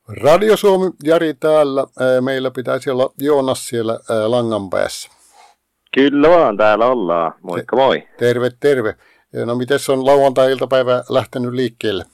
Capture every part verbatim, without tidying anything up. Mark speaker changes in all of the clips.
Speaker 1: Radio Suomi, Jari täällä. Meillä pitäisi olla Joonas siellä langan päässä.
Speaker 2: Kyllä vaan, täällä ollaan. Moikka moi.
Speaker 1: Terve, terve. No mites on lauantai-iltapäivä lähtenyt liikkeelle?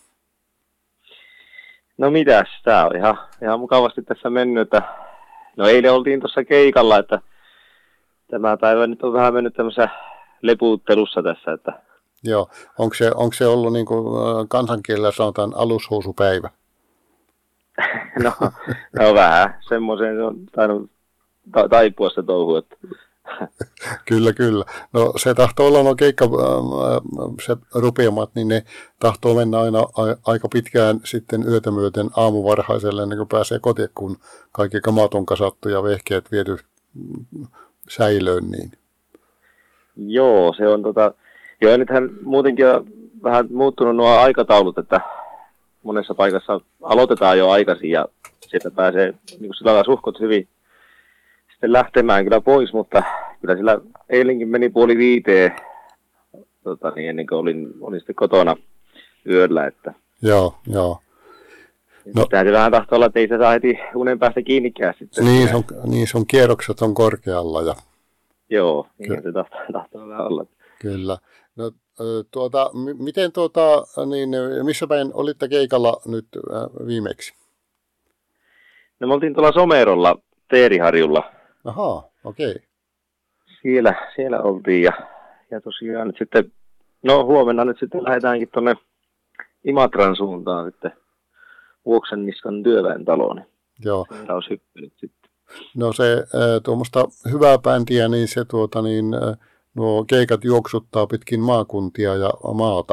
Speaker 2: No mitäs, tää on ihan, ihan mukavasti tässä mennyt. Että... No eilen oltiin tuossa keikalla, että tämä päivä nyt on vähän mennyt tämmöisessä lepuuttelussa tässä. Että...
Speaker 1: Joo, onko se, onko se ollut niin kuin kansankielellä sanotaan alushousupäivä?
Speaker 2: no, no vähän, semmoiseen se on tainnut ta- taipua se touhu. Että...
Speaker 1: kyllä, kyllä. No se tahtoo olla no keikka, se rupeamat, niin ne tahtoo mennä aina a- aika pitkään sitten yötä myöten aamuvarhaiselle ennen kuin pääsee kotiin, kun kaikki kamat on kasattu ja vehkeet viety säilöön. Niin.
Speaker 2: Joo, se on tota, joo nythän muutenkin on vähän muuttunut nuo aikataulut, että monessa paikassa aloitetaan jo aikaisin ja sieltä pääsee niin kuin sillä lailla suhkot hyvin sitten lähtemään kyllä pois, mutta kyllä sillä eilenkin meni puoli viiteen tota, niin ennen kuin olin, olin sitten kotona yöllä. Että
Speaker 1: joo, joo.
Speaker 2: No, täytyy vähän tahtoa olla, että ei se saa heti unen päästä kiinnikään sitten.
Speaker 1: Niin, se on, niin se on kierrokset on korkealla. Ja...
Speaker 2: Joo, niin se tahtoo, tahtoo vähän olla.
Speaker 1: Kyllä. No, tuota, m- miten tuota, niin missä päin olitte keikalla nyt äh, viimeksi?
Speaker 2: No me oltiin tuolla Somerolla Teeriharjulla.
Speaker 1: Ahaa, okei. Okay.
Speaker 2: Siellä, siellä oltiin ja, ja tosiaan nyt sitten, no huomenna nyt sitten lähdetäänkin tuonne Imatran suuntaan sitten Vuoksenniskan työväen taloon.
Speaker 1: Joo.
Speaker 2: Siellä olisi hyppelyt sitten.
Speaker 1: No se äh, tuommoista hyvää bändiä, niin se tuota niin, äh, nuo keikat juoksuttaa pitkin maakuntia ja maata.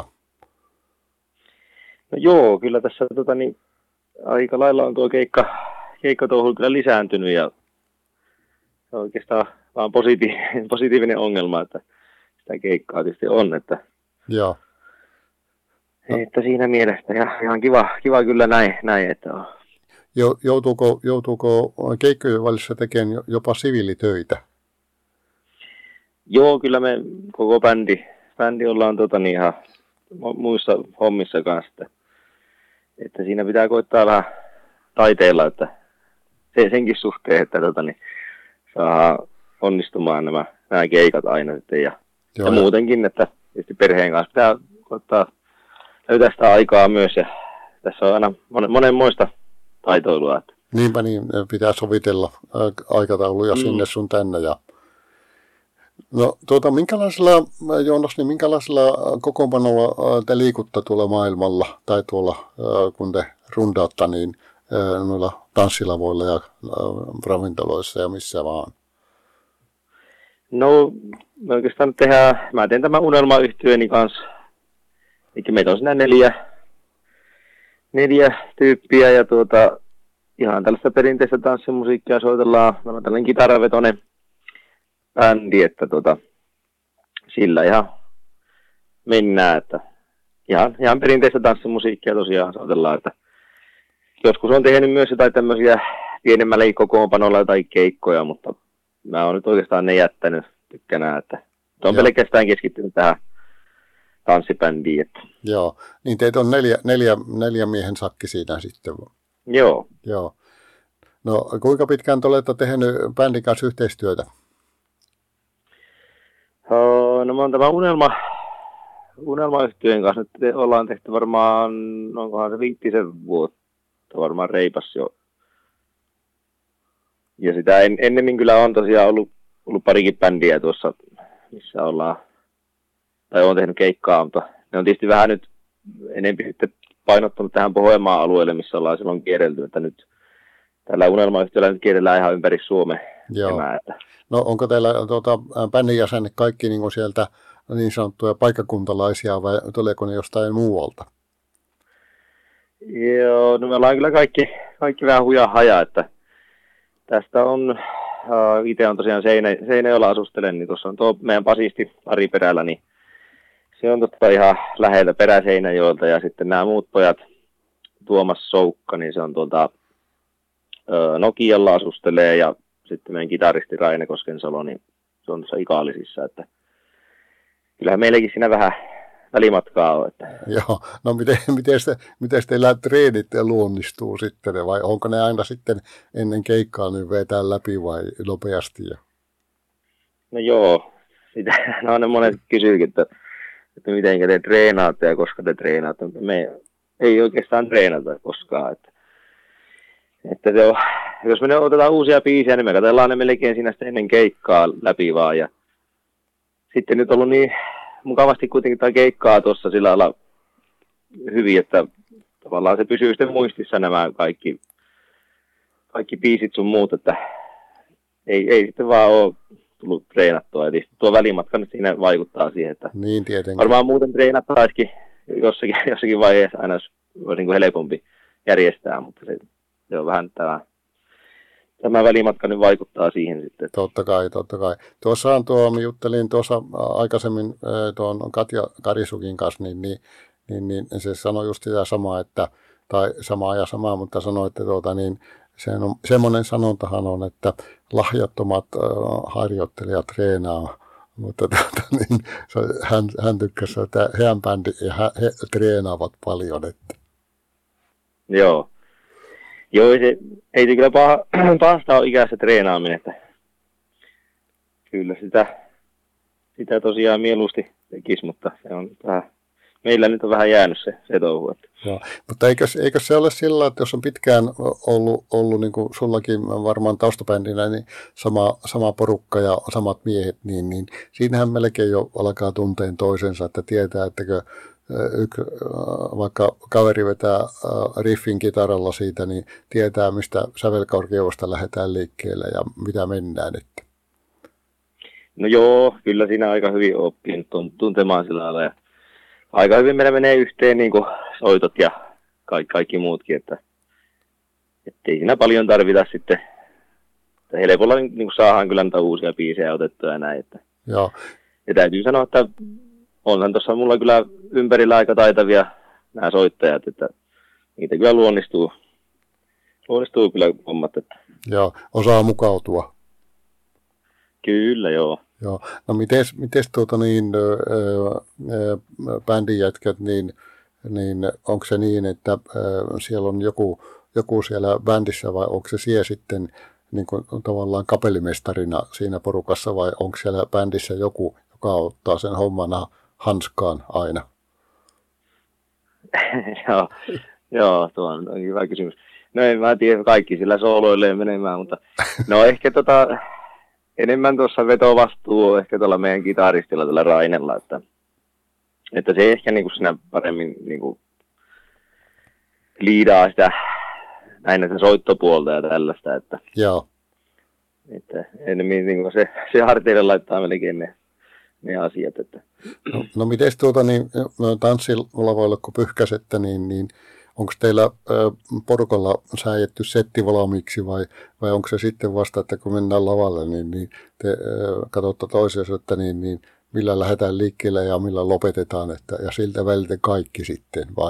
Speaker 2: No joo, kyllä tässä tota, niin, aika lailla on tuo keikka, keikkatouhu kyllä lisääntynyt ja se on oikeastaan vaan positiivinen, positiivinen ongelma, että sitä keikkaa tietysti on, että,
Speaker 1: joo.
Speaker 2: No. Että siinä mielessä ja ihan kiva, kiva kyllä näin, näin että on.
Speaker 1: Joutuuko, joutuuko keikkojen välissä tekemään jopa siviilitöitä?
Speaker 2: Joo, kyllä me koko bändi, bändi ollaan tota, niin ihan muissa hommissa kanssa, että, että siinä pitää koittaa vähän taiteella, että se, senkin suhteen, että tota, niin, saa onnistumaan nämä, nämä keikat aina sitten ja, Joo, ja muutenkin, että tietysti perheen kanssa pitää koittaa löytää sitä aikaa myös ja tässä on aina monen, monenmoista taitoilua. Että.
Speaker 1: Niinpä niin, pitää sovitella aikatauluja mm. sinne sun tänne. Ja... No tuota, minkälaisella, Joonas, niin minkälaisella kokoonpanolla te liikutte tuolla maailmalla tai tuolla, kun te rundaatte, niin noilla tanssilavoilla ja ravintoloissa ja missä vaan?
Speaker 2: No, me oikeastaan tehdään, mä teen tämän unelmayhtyeeni kanssa. Eli meitä on siinä neljä, neljä tyyppiä ja tuota, ihan tällaista perinteistä tanssimusiikkia soitellaan. Meillä on tällainen kitaravetoinen bändi, että tuota, sillä ihan mennään, että ihan, ihan perinteistä tanssimusiikkia tosiaan soitellaan, että joskus on tehnyt myös jotain tämmöisiä pienemmällä kokoonpanolla tai keikkoja, mutta mä oon nyt oikeastaan ne jättänyt tykkänään, että on Joo. pelkästään keskittynyt tähän tanssibändiin. Että.
Speaker 1: Joo, niin teitä on neljä, neljä, neljä miehen sakki siinä sitten.
Speaker 2: Joo.
Speaker 1: Joo. No kuinka pitkään te olette tehnyt bändin kanssa yhteistyötä?
Speaker 2: No mä oon tämä unelma, unelmayhtyeen kanssa nyt ollaan tehty varmaan, onkohan se viittisen vuotta, varmaan reipas jo. Ja sitä en, ennemmin kyllä on tosiaan ollut, ollut parikin bändiä tuossa, missä ollaan, tai on tehnyt keikkaa, mutta ne on tietysti vähän nyt enemmän sitten painottunut tähän Pohjanmaan alueelle, missä ollaan silloin kierrelty, että nyt tällä unelmayhtiöllä nyt kierrellään ihan ympäri Suomea.
Speaker 1: Joo. No onko teillä tuota, bändin jäsenet kaikki niin sieltä niin sanottuja paikkakuntalaisia vai tuleeko ne jostain muualta?
Speaker 2: Joo, no me ollaan kyllä kaikki, kaikki vähän huja haja, että tästä on, uh, itse on tosiaan Seinä, Seinäjoella asustelen, niin tuossa on tuo meidän basisti Ari Perällä, niin se on totta ihan läheltä Perä-Seinäjoelta ja sitten nämä muut pojat, Tuomas Soukka, niin se on tuolta uh, Nokialla asustelee ja sitten meidän kitaristi Raine Koskensalo, niin se on tuossa Ikaalisissa, että kyllähän meilläkin siinä vähän, välimatkaa ole. Että.
Speaker 1: Joo, no miten, miten, te, miten teillä treenit luonnistuu sitten, vai onko ne aina sitten ennen keikkaa niin vetää läpi vai nopeasti? Ja?
Speaker 2: No joo, sitä, no ne monet kysyykin, että, että miten te treenaatte ja koska te treenaatte. Me ei oikeastaan treenata koskaan. Että, että se on, jos me otetaan uusia biisejä, niin me katsellaan ne melkein siinä ennen keikkaa läpi vaan. Ja sitten nyt on ollut niin mukavasti kuitenkin tämä keikkaa tuossa sillä lailla hyvin, että tavallaan se pysyy sitten muistissa nämä kaikki, kaikki biisit sun muut, että ei, ei sitten vaan ole tullut treenattua. Eli tuo välimatka nyt siinä vaikuttaa siihen, että
Speaker 1: niin, tietenkin.
Speaker 2: Varmaan muuten treenattaisikin jossakin, jossakin vaiheessa aina olisi niin kuin helpompi järjestää, mutta se, se on vähän tämä, tämä välimatka nyt vaikuttaa siihen sitten.
Speaker 1: Totta kai, totta kai. Tuossa tuo, mä juttelin tuossa aikaisemmin tuon Katja Karisukin kanssa, niin, niin, niin, niin se sanoi just sitä samaa, että, tai samaa ja samaa, mutta sanoi, että tuota, niin, se on, semmoinen sanontahan on, että lahjattomat äh, harjoittelijat treenaa, mutta tuota, niin, se, hän, hän tykkäsi, että heidän bändi ja he, he treenaavat paljon. Että.
Speaker 2: Joo. Joo, se, ei se kyllä paha, pahasta ole ikässä treenaaminen, että kyllä sitä, sitä tosiaan mieluusti tekisi, mutta se on vähän, meillä nyt on vähän jäänyt se, se touhu. Että.
Speaker 1: Joo, mutta eikö, eikö se ole sillä, että jos on pitkään ollut, ollut niin kuin sullakin varmaan taustabändinä, niin sama, sama porukka ja samat miehet, niin, niin siinähän melkein jo alkaa tunteen toisensa, että tietää, ettäkö yksi, vaikka kaveri vetää riffin kitaralla siitä, niin tietää, mistä sävelkorkeudesta lähdetään liikkeelle ja mitä mennään. Että.
Speaker 2: No joo, kyllä siinä aika hyvin oppii tuntemaan sillä lailla. Ja aika hyvin meillä menee yhteen niin kuin soitot ja kaikki, kaikki muutkin, että ei siinä paljon tarvita sitten. Että helpolla niin kuin saadaan kyllä niitä uusia biisejä otettua ja näin. Että.
Speaker 1: Joo.
Speaker 2: Ja täytyy sanoa, että onhan tuossa mulla kyllä ympärillä aika taitavia nämä soittajat, että niitä kyllä luonnistuu, luonnistuu kyllä hommat. Että.
Speaker 1: Joo, osaa mukautua.
Speaker 2: Kyllä, joo.
Speaker 1: Joo. No mites, mites tuota niin, bändin jätkät, niin, niin onko se niin, että ö, siellä on joku, joku siellä bändissä vai onko se siellä sitten niin kuin, tavallaan kapellimestarina siinä porukassa vai onko siellä bändissä joku, joka ottaa sen hommana hanskaan aina?
Speaker 2: joo, joo, tuo on, on hyvä kysymys. No en mä tiedä, kaikki sillä sooloilee menemään, mutta no ehkä tota, enemmän tuossa vetovastuu on ehkä tuolla meidän kitaristilla, tuolla Rainella, että, että se ehkä niin kuin siinä paremmin niin kuin liidaa sitä näin sitä soittopuolta ja tällaista, että,
Speaker 1: joo.
Speaker 2: että enemmän niin kuin se, se harteille laittaa melkein ne, ne asiat. Että.
Speaker 1: No, no miten tuota niin, tanssilavoille kun pyyhkäsette, niin, niin onko teillä ö, porukalla sääjetty setti valmiiksi vai, vai onko se sitten vasta, että kun mennään lavalle, niin, niin te ö, katsotte toisiaan, että niin, niin millä lähdetään liikkeelle ja millä lopetetaan, että, ja siltä väliltä kaikki sitten, vai?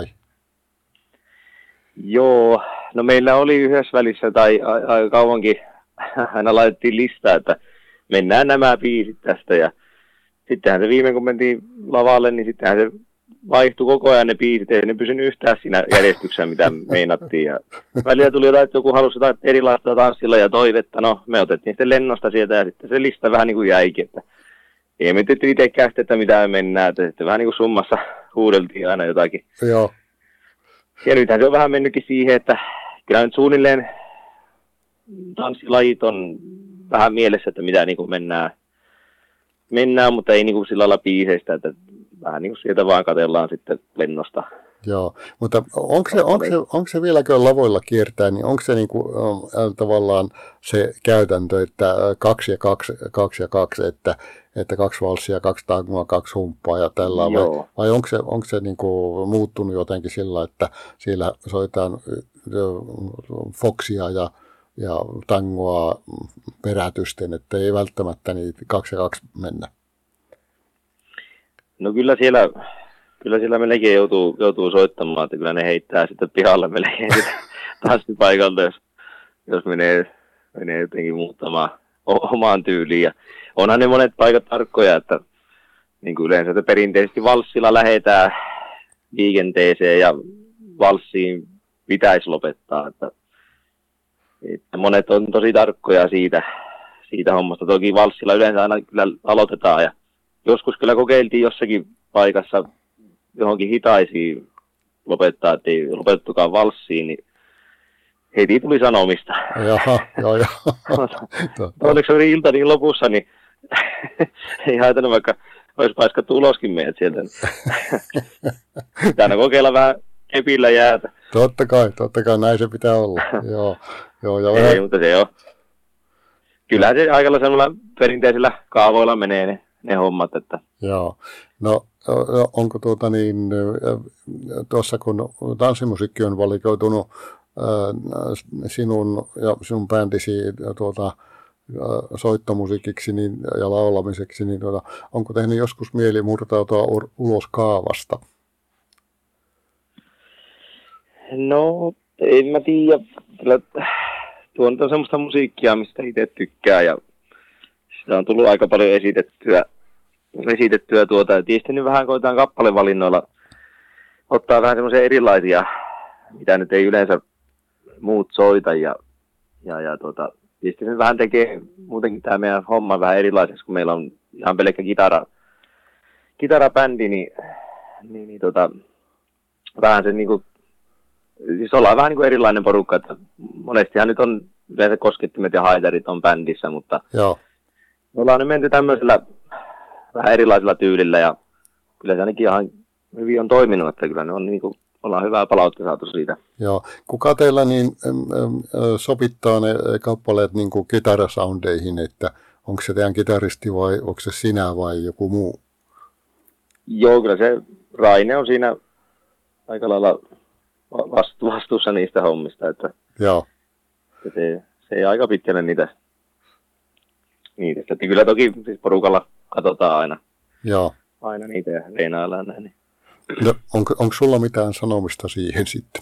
Speaker 2: Joo, no meillä oli yhdessä välissä tai aika kauankin aina laitettiin listaa, että mennään nämä biisit tästä ja sittenhän se viimein kun mentiin lavalle, niin sittenhän se vaihtui koko ajan ne biisit, ei ne pysynyt yhtään siinä järjestyksessä, mitä meinattiin. Ja välillä tuli jotain, että joku halusi jotain erilaista tanssilla ja toivetta. No, me otettiin sitten lennosta sieltä ja sitten se lista vähän niin kuin jäikin. Että ei me tietysti itsekään sitten, että mitä mennään. Että sitten vähän niin kuin summassa huudeltiin aina jotakin.
Speaker 1: Joo.
Speaker 2: Ja nythän se on vähän mennytkin siihen, että kyllä nyt suunnilleen tanssilajit on vähän mielessä, että mitä niin kuin mennään. Mennään, mutta ei niin kuin sillä lailla biiseistä, että vähän niin kuin sieltä vaan katsellaan sitten lennosta.
Speaker 1: Joo, mutta onko se, onko se, onko se vieläkö lavoilla kiertää, niin onko se niin kuin, äh, tavallaan se käytäntö, että vai kaksi, kaksi ja kaksi, että, että kaksi valssia, kaksi tangoa, kaksi humppaa ja tällä vai, vai onko se, onko se niin kuin muuttunut jotenkin sillä, että siellä soitaan foksia ja, ja tangoa perätysten, että ei välttämättä niitä kaksi ja kaksi mennä?
Speaker 2: No kyllä siellä, kyllä siellä melkein joutuu, joutuu soittamaan, että kyllä ne heittää sitten pihalle melkein tanssipaikalta, jos, jos menee, menee jotenkin muuttamaan omaan tyyliin. Ja onhan ne monet paikat tarkkoja, että niin kuin yleensä, että perinteisesti valssilla lähdetään liikenteeseen ja valssiin pitäisi lopettaa. Että, että monet on tosi tarkkoja siitä, siitä hommasta. Toki valssilla yleensä aina kyllä aloitetaan ja joskus kyllä kokeiltiin jossakin paikassa johonkin hitaisiin lopettaa, että ei lopetettukaan valssiin, niin heti tuli sanomista.
Speaker 1: Jaha, joo, joo.
Speaker 2: Onneksi oli ilta niin lopussa, niin ei haitannut, vaikka olisi paiskattu uloskin meidät sieltä. Pitää kokeilla vähän kepillä jäätä.
Speaker 1: Totta kai, totta kai, näin se pitää olla. joo, joo, ja
Speaker 2: ei,
Speaker 1: vähän...
Speaker 2: mutta se on. Kyllähän se aika sellaisella perinteisillä kaavoilla menee ne, ne hommat. Että...
Speaker 1: Joo, no onko tuota niin, tuossa kun tanssimusiikki on valikoitunut sinun ja sinun bändisi tuota, soittomusiikiksi niin, ja laulamiseksi, niin tuota, onko tehnyt joskus mieli murtautua ulos kaavasta?
Speaker 2: No, en mä tiedä. Kyllä tuo on semmoista musiikkia, mistä itse tykkää ja sitä on tullut aika paljon esitettyä, esitettyä tuota. Ja tietysti nyt vähän koetaan kappalevalinnoilla ottaa vähän semmoisia erilaisia, mitä nyt ei yleensä muut soita ja, ja, ja tuota, tietysti se vähän tekee muutenkin tämä meidän homma vähän erilaiseksi, kun meillä on ihan pelkkä kitara, kitarabändi, niin, niin, niin tota, vähän se niinku, siis ollaan vähän niin kuin erilainen porukka, että monestihan nyt on yleensä koskettimet ja haitarit on bändissä, mutta
Speaker 1: joo.
Speaker 2: Me ollaan nyt menty tämmöisellä vähän erilaisella tyylillä ja kyllä se ainakin ihan hyvin on toiminut, että kyllä ne on niin kuin, ollaan hyvää palautetta saatu siitä.
Speaker 1: Joo. Kuka teillä niin äm, äm, sopittaa ne kappaleet niin kuin kitarasoundeihin, että onko se teidän kitaristi vai onko se sinä vai joku muu?
Speaker 2: Joo, kyllä se Raine on siinä aika lailla vastuussa niistä hommista, että
Speaker 1: Joo.
Speaker 2: Se, se ei aika pitkälle niitä, niitä. Että kyllä toki siis porukalla katsotaan aina,
Speaker 1: Joo.
Speaker 2: aina niitä ja reinaillaan näin. Niin.
Speaker 1: No, onko, onko sulla mitään sanomista siihen sitten?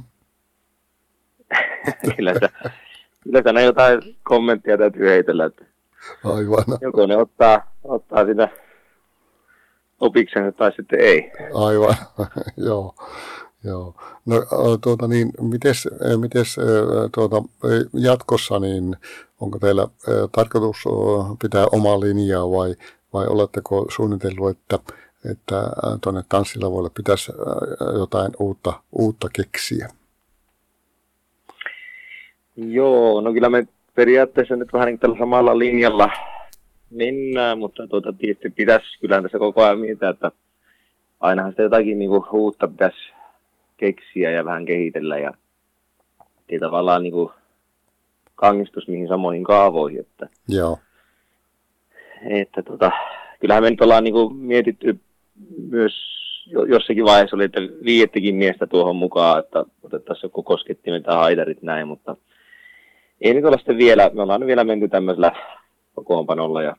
Speaker 2: kyllä sitä, kyllä sitä jotain kommenttia täytyy heitellä, että
Speaker 1: Aivan.
Speaker 2: joko ne ottaa, ottaa sitä opiksensa tai sitten ei.
Speaker 1: Aivan, joo. Joo. No tuota niin, mites, mites tuota, jatkossa, niin onko teillä tarkoitus pitää omaa linjaa vai, vai oletteko suunnitellut, että, että tuonne tanssilavoille pitäisi jotain uutta, uutta keksiä?
Speaker 2: Joo, no kyllä me periaatteessa nyt vähän niin tällä samalla linjalla mennään, mutta tuota, tietysti pitäisi kyllä tässä koko ajan miettiä, että ainahan sitä jotakin niin kuin uutta pitäisi keksiä ja vähän kehitellä ja ei tavallaan niin kuin kangistus mihin samoihin kaavoihin. Että,
Speaker 1: Joo.
Speaker 2: että tota, kyllähän me nyt ollaan niin kuin mietitty myös jossakin vaiheessa oli, että viiettikin miestä tuohon mukaan, että otettaisiin joku koskettimet tai haitarit näin, mutta ei nyt olla sitten vielä, me ollaan vielä menty tämmöisellä kokoonpanolla ja,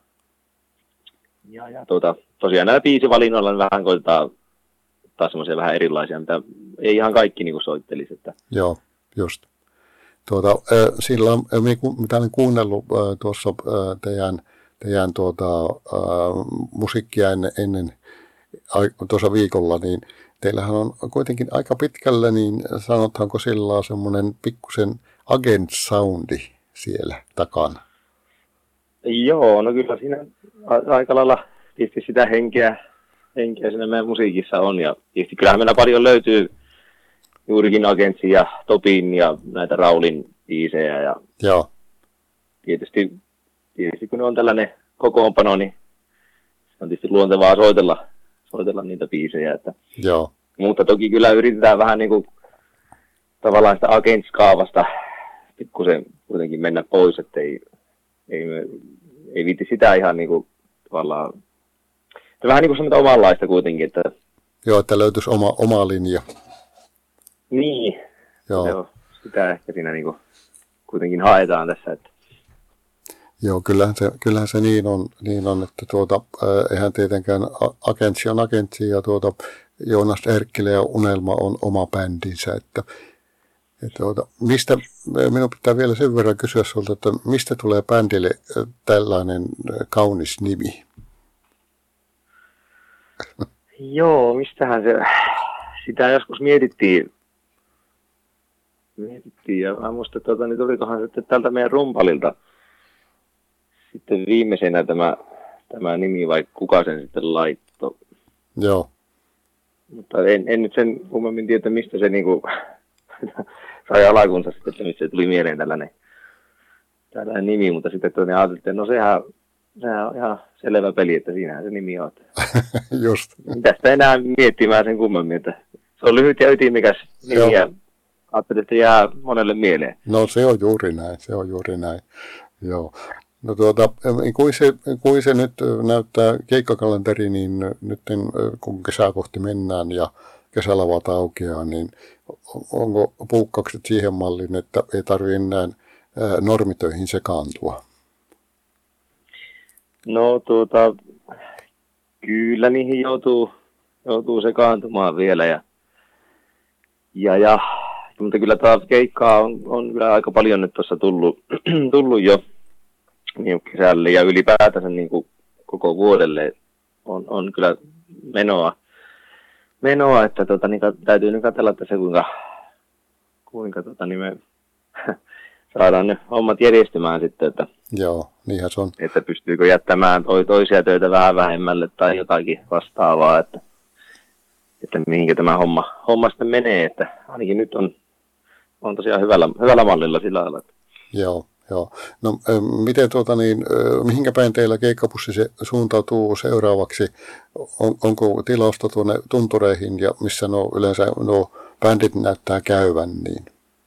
Speaker 2: ja, ja tuota, tosiaan näillä biisivalinnoilla vähän koitetaan ottaa semmoisia vähän erilaisia, mitä ei ihan kaikki niin kuin soittelisi. Että.
Speaker 1: Joo, just. Tuota, sillä, mitä olen kuunnellut tuossa teidän, teidän tuota, musiikkia ennen, ennen tuossa viikolla, niin teillähän on kuitenkin aika pitkälle, niin sanotaanko sillä semmoinen pikkusen agent-soundi siellä takana?
Speaker 2: Joo, no kyllä siinä aika lailla tietysti sitä henkeä, henkeä siinä meidän musiikissa on. Ja tietysti kyllähän meillä paljon löytyy juurikin Agentsin ja Topin ja näitä Raulin biisejä. Ja
Speaker 1: joo.
Speaker 2: Tietysti, tietysti kun ne on tällainen kokoonpano, niin on tietysti luontevaa soitella, soitella niitä biisejä. Että.
Speaker 1: Joo.
Speaker 2: Mutta toki kyllä yritetään vähän niin kuin tavallaan sitä Agents-kaavasta pikkusen kuitenkin mennä pois, että ei, ei, ei viitti sitä ihan niin kuin tavallaan, vähän niin kuin semmoista omanlaista kuitenkin. Että.
Speaker 1: Joo, että löytyisi oma, oma linja.
Speaker 2: Niin,
Speaker 1: joo.
Speaker 2: Joo, sitä ehkä siinä niin kuin kuitenkin haetaan tässä. Että.
Speaker 1: Joo, kyllähän se, kyllähän se niin, on, niin on, että tuota, äh, eihän tietenkään Agentsi on Agentsi ja tuota, Joonas Erkkilä ja Unelma on oma bändinsä, että, että tuota, mistä, minun pitää vielä sen verran kysyä sulta, että mistä tulee bändille tällainen kaunis nimi?
Speaker 2: Joo, mistähän se, sitä joskus mietittiin, mietittiin ja mä muistan, että tuota, niin tulikohan sitten tältä meidän rumpalilta sitten viimeisenä tämä, tämä nimi, vai kuka sen sitten laittoi.
Speaker 1: Joo.
Speaker 2: Mutta en, en nyt sen kummemmin tiedä, mistä se niinku sai alkunsa sitten, että mistä se tuli mieleen tällainen, tällainen nimi, mutta sitten tuonne ajattelin, että no sehän, sehän on ihan selvä peli, että siinähän se nimi on.
Speaker 1: Just.
Speaker 2: Tästä enää miettimään sen kummemmin, että se on lyhyt ja ytimikäs nimi ja ajattelin, että jää monelle mieleen.
Speaker 1: No se on juuri näin, se on juuri näin, joo. No tuota, kuin se, kuin se nyt näyttää keikkakalenteri, niin nyt kun kesää kohti mennään ja kesälavat aukeaa, niin onko puukkaukset siihen malliin, että ei tarvitse enää normitöihin sekaantua?
Speaker 2: No tuota, kyllä niihin joutuu, joutuu sekaantumaan vielä ja, ja, ja mutta kyllä taas keikkaa on, on kyllä aika paljon nyt tuossa tullut, tullut jo niin kesälle ja ylipäätänsä niin kuin koko vuodelle on, on kyllä menoa, menoa että tota, niin, täytyy nyt katsella tässä kuinka, kuinka tota, niin me saadaan ne hommat järjestymään sitten, että,
Speaker 1: joo, niinhän se on.
Speaker 2: Että pystyykö jättämään toi, toisia töitä vähän vähemmälle tai jotakin vastaavaa, että, että mihinkä tämä homma, homma sitten menee, että ainakin nyt on, on tosiaan hyvällä, hyvällä mallilla sillä lailla.
Speaker 1: Joo. Joo. No miten tuota niin, mihinkä päin teillä keikkapussi se suuntautuu seuraavaksi? On, onko tilausta tuonne tuntureihin ja missä no yleensä nuo bändit näyttää käyvän? Niin?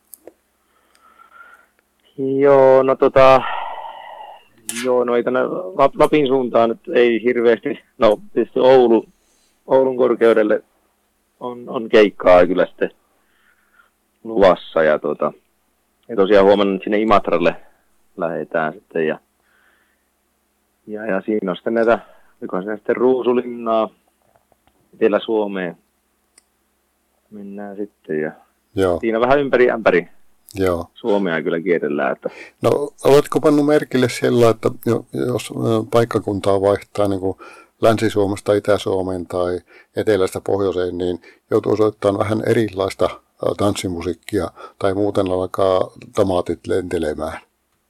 Speaker 2: Joo, no tota, joo, no ei tänne Lapin suuntaan nyt ei hirveästi, no tietysti Oulu, Oulun korkeudelle on, on keikkaa kyllä sitten luvassa ja tota, ja tosiaan huomannut, että sinne Imatralle lähdetään sitten ja, ja, ja siinä on sitten näitä, oliko siinä sitten Ruusulinnaa Etelä-Suomeen mennään sitten ja
Speaker 1: joo.
Speaker 2: Siinä vähän ympäri ämpäri
Speaker 1: joo.
Speaker 2: Suomea kyllä kierrellään. Että...
Speaker 1: No oletko pannut merkille siellä, että jos paikkakuntaa vaihtaa niin kuin Länsi-Suomesta Itä-Suomeen tai Etelästä Pohjoiseen, niin joutuu soittamaan vähän erilaista tanssimusiikkia tai muuten alkaa tomaatit lentelemään?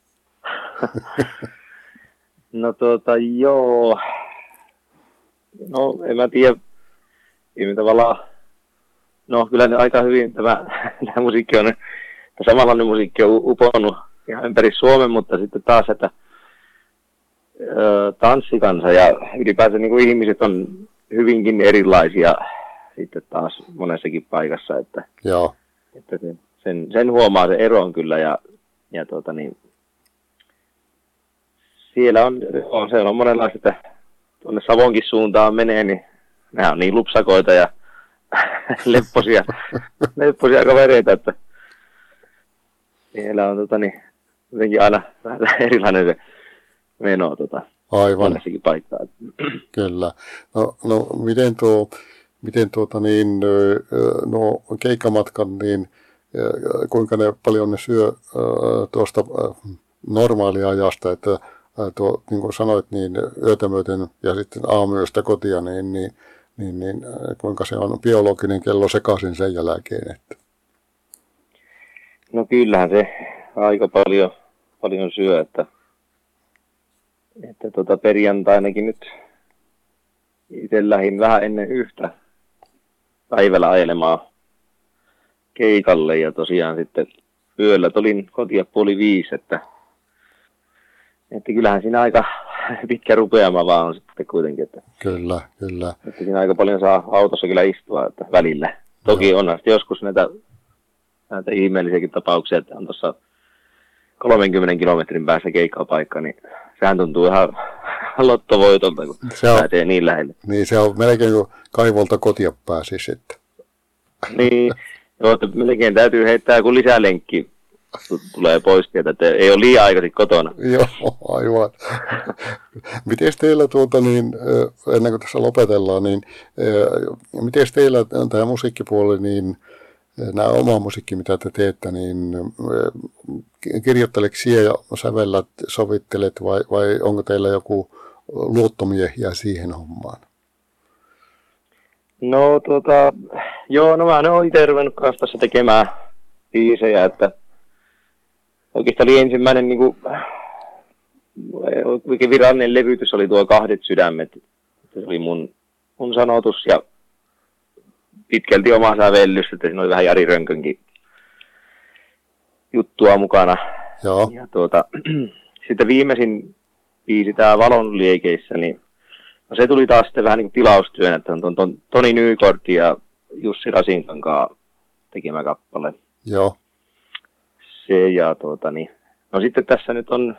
Speaker 2: No tuota, joo. No en mä tiedä. Ei tavallaan. No kyllä ne aika hyvin tämä, tämä musiikki on, samanlainen musiikki on uponnut ihan ympäri Suomen, mutta sitten taas, että ö, tanssikansa ja ylipäänsä niin kuin ihmiset on hyvinkin erilaisia sitten taas monessakin paikassa, että,
Speaker 1: joo.
Speaker 2: että sen, sen huomaa se eron kyllä ja, ja tuota niin, siellä on, on, se on monenlaista, että tuonne Savonkin suuntaan menee, niin nämä on niin lupsakoita ja lepposia, lepposia kavereita, että siellä on tota, niin, jotenkin aina vähän erilainen se meno tota, monessakin paikkaa.
Speaker 1: Kyllä. No, no miten tuo, miten tuota niin, no keikkamatkan, niin kuinka ne paljon ne syö tuosta normaalia ajasta, että tuo, niin kuin sanoit, niin yötä myöten ja sitten aamuyöstä kotia, niin, niin, niin, niin kuinka se on biologinen kello sekaisin sen jälkeen? Että...
Speaker 2: No kyllähän se aika paljon, paljon syö, että, että tuota perjantainakin nyt itse lähdin vähän ennen yhtä päivällä ajelemaan keikalle ja tosiaan sitten yöllä tulin kotia puoli viisi, että Että kyllähän siinä aika pitkä rupeama vaan on sitten kuitenkin. Että,
Speaker 1: kyllä, kyllä.
Speaker 2: Että siinä aika paljon saa autossa kyllä istua että välillä. Toki no. On sitten joskus näitä, näitä ihmeellisiäkin tapauksia, että on tuossa kolmenkymmenen kilometrin päässä keikkapaikka, niin sehän tuntuu ihan lottovoitolta, kun se on, pääsee niin lähelle.
Speaker 1: Niin, se on melkein kuin kaivolta kotia pääsi sitten.
Speaker 2: Niin, joo, että melkein täytyy heittää joku lisälenkki. Tulee pois sieltä, että ei ole liian aikaisin kotona.
Speaker 1: Joo, aivan. Miten teillä, tuota, niin, ennen kuin tässä lopetellaan, niin miten teillä tämä musiikkipuoli, niin nämä oma musiikki, mitä te teette, niin kirjoitteleeko siellä ja sävellät, sovittelet vai, vai onko teillä joku luottomiehiä siihen hommaan?
Speaker 2: No tota, joo, no mä oon itse ruvennut kanssa tässä tekemään biisejä, että oikeastaan oli ensimmäinen niinku, oikein virallinen levytys oli tuo Kahdet sydämet. Se oli mun, mun sanotus ja pitkälti oma sävellys, että siinä oli vähän Jari Rönkönkin juttua mukana.
Speaker 1: Joo.
Speaker 2: Ja tuota, sitten viimeisin biisi, tää Valon liekeissä, niin no se tuli taas sitten vähän niin kuin tilaustyön, että on ton, ton Toni Nykort ja Jussi Rasinkan kanssa tekemä kappale.
Speaker 1: Joo.
Speaker 2: Se ja tuota niin, no sitten tässä nyt on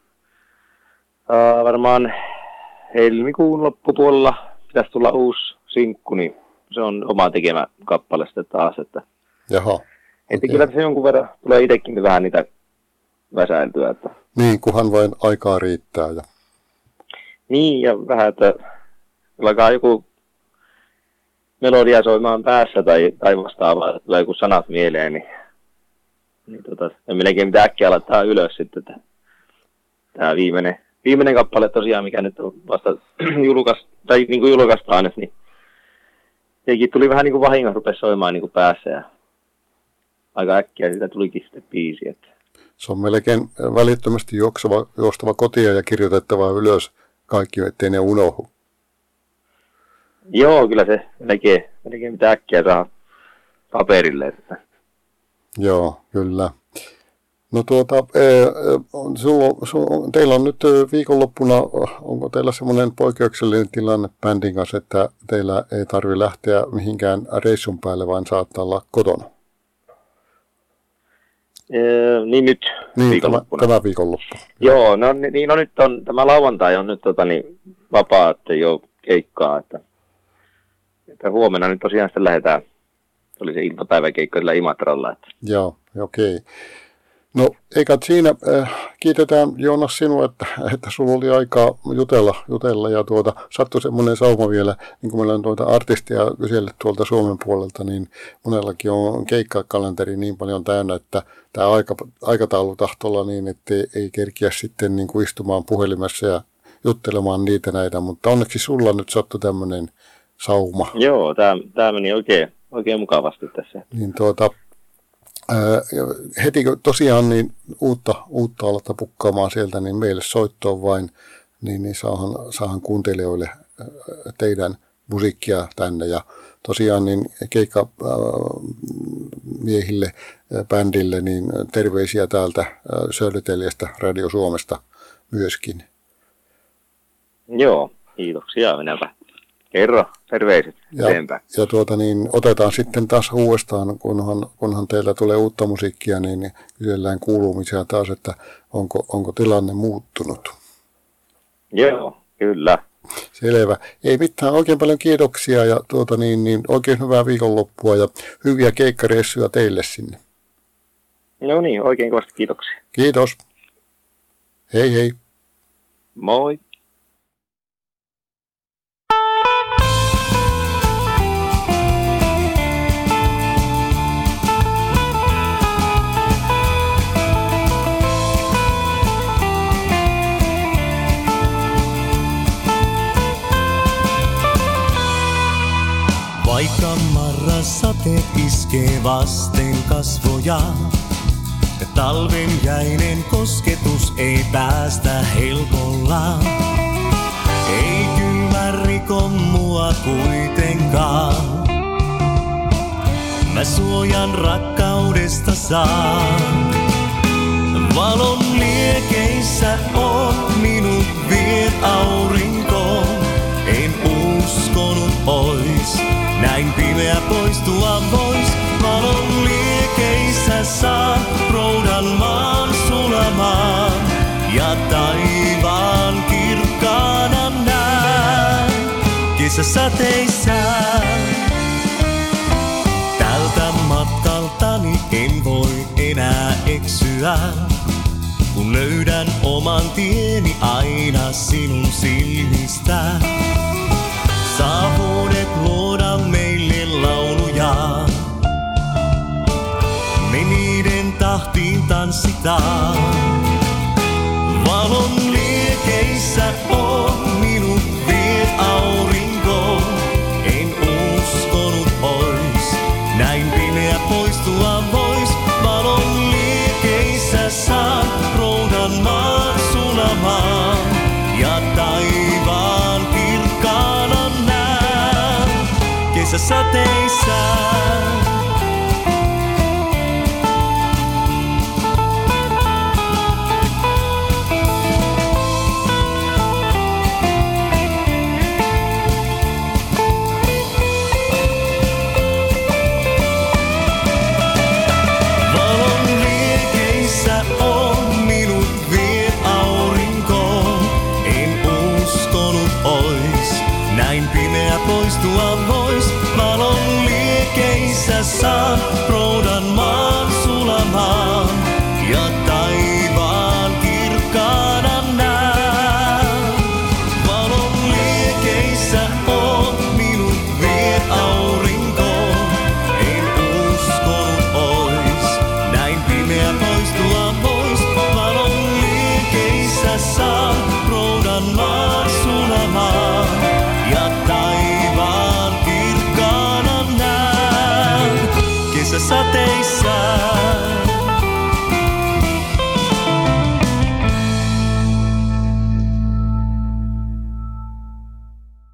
Speaker 2: ää, varmaan helmikuun loppupuolella pitäisi tulla uusi sinkku, niin se on oma tekemä kappale sitten taas, että
Speaker 1: Jaha.
Speaker 2: että
Speaker 1: Okei.
Speaker 2: kyllä tässä jonkun verran tulee itsekin vähän niitä väsäiltyä, että
Speaker 1: Niin, kunhan vain aikaa riittää. Ja...
Speaker 2: niin, ja vähän, että alkaa joku melodia soimaan päässä tai, tai vastaavaa, että tulee joku sanat mieleen, niin, niin tota, en melkein mitään äkkiä laittaa ylös sitten, että tämä viimeinen, viimeinen kappale tosiaan, mikä nyt on vasta julkais, tai niin kuin julkaistaan nyt, niin sekin tuli vähän niin kuin vahingossa, rupesi soimaan niin kuin päässä ja aika äkkiä siitä tulikin sitten biisi, että
Speaker 1: Se on melkein välittömästi juokseva, juostava kotia ja kirjoitettava ylös kaikki, ettei ne unohdu.
Speaker 2: joo, kyllä se melkein, melkein mitä äkkiä saa paperille. Että.
Speaker 1: Joo, kyllä. No tuota, sulla, sulla, teillä on nyt viikonloppuna, onko teillä semmoinen poikkeuksellinen tilanne bändin kanssa, että teillä ei tarvitse lähteä mihinkään reissun päälle, vaan saattaa olla kotona?
Speaker 2: Ee, niin nyt
Speaker 1: Niin,
Speaker 2: viikonloppuna.
Speaker 1: tämä, tämä viikonloppu.
Speaker 2: Joo, no, niin, no nyt on, tämä lauantai on nyt tota, niin, vapaa, että ei ole keikkaa, että, että huomenna nyt tosiaan sitten lähdetään, se oli se iltapäiväkeikka sillä Imatralla. Että.
Speaker 1: Joo, okei. No eikä siinä, äh, kiitetään Joonas sinua, että, että sulla oli aikaa jutella, jutella ja tuota, sattui semmoinen sauma vielä, niin kuin meillä on tuota artistia kyselle tuolta Suomen puolelta, niin monellakin on keikkakalenteri niin paljon täynnä, että tämä aika, aikataulu tahtolla niin, että ei, ei kerkiä sitten niin kuin istumaan puhelimessa ja juttelemaan niitä näitä, mutta onneksi sulla nyt sattui tämmöinen sauma.
Speaker 2: Joo, tämä, tämä meni oikein, oikein mukavasti tässä.
Speaker 1: Niin tuota, ää, heti kun tosiaan niin uutta, uutta alata pukkaamaan sieltä, niin meille soittoon vain, niin, niin saahan, saahan kuuntelijoille ää, teidän musiikkia tänne. Ja tosiaan niin keikka ää, miehille, ää, bändille, niin terveisiä täältä ää, Södertäljestä, Radio Suomesta myöskin.
Speaker 2: Joo, kiitoksia, minäpä. Kerro, terveiset
Speaker 1: Ja,
Speaker 2: eteenpäin.
Speaker 1: ja tuota niin, otetaan sitten taas uudestaan, kunhan, kunhan teillä tulee uutta musiikkia, niin kysellään kuulumisia taas, että onko, onko tilanne muuttunut.
Speaker 2: Joo, kyllä.
Speaker 1: Selvä. Ei mitään, oikein paljon kiitoksia ja tuota niin, niin oikein hyvää viikonloppua ja hyviä keikkareissuja teille sinne.
Speaker 2: No niin, oikein kovasti kiitoksia.
Speaker 1: Kiitos. Hei hei.
Speaker 2: Moi.
Speaker 3: Vaikka marrasateet iskee vasten kasvoja, ja talven jäinen kosketus ei päästä helpolla. Ei kylmä riko mua kuitenkaan, mä suojan rakkaudesta saan. Valon liekeissä on minut viet aurinkoon, en uskonut ois. Näin pimeä poistua vois, valon liekeissä saa roudan maan sulamaan. Ja taivaan kirkkaana näen kesäsateissään. Tältä matkaltani en voi enää eksyä, kun löydän oman tieni aina sinun silmistä. Saavuudet luoda meille lauluja, me niiden tahtiin tanssitaan. Valon liekeissä on minut viet aurinkoon, en sulamaan ja taivaan kirkkaana näen kesäsateissa. Poistua vois valon liekeissä saa roudan maan sulamaan ja taivaan kirkkaana näen. Valon liekeissä on minut vie aurinko, en uskonut ois näin pimeä poistua vois valon liekeissä saa roudan maan sulamaan ja taivaan kirkkaana näen kesäsateissa.